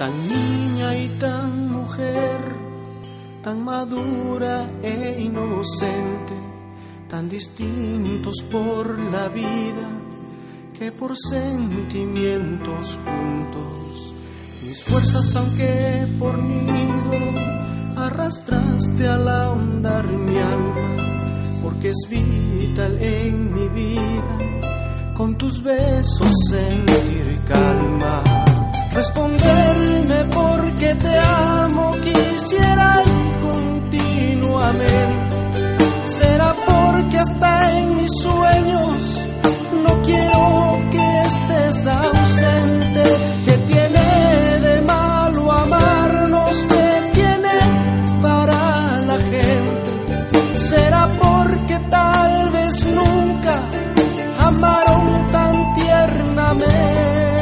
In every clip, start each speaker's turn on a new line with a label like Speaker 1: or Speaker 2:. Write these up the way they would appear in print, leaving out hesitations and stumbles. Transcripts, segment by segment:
Speaker 1: tan niña y tan mujer, tan madura e inocente, tan distintos por la vida que por sentimientos juntos. Mis fuerzas aunque fornido, arrastraste al ahondar mi alma, porque es vital en mi vida con tus besos sentir calma. Responderme porque te amo, quisiera continuamente. Será porque hasta en mis sueños no quiero que estés ausente. ¿Qué tiene de malo amarnos? ¿Qué tiene para la gente? Será porque tal vez nunca amaron tan tiernamente.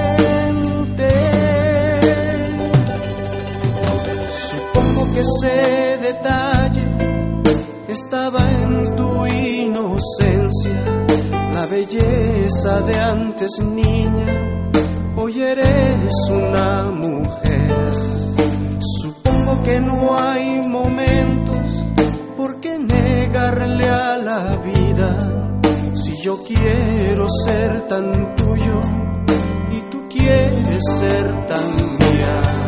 Speaker 1: Supongo que ese detalle estaba en tu inocencia, la belleza de antes niña, hoy eres una mujer. Supongo que no hay momentos por qué negarle a la vida, si yo quiero ser tan tuyo y tú quieres ser tan mía.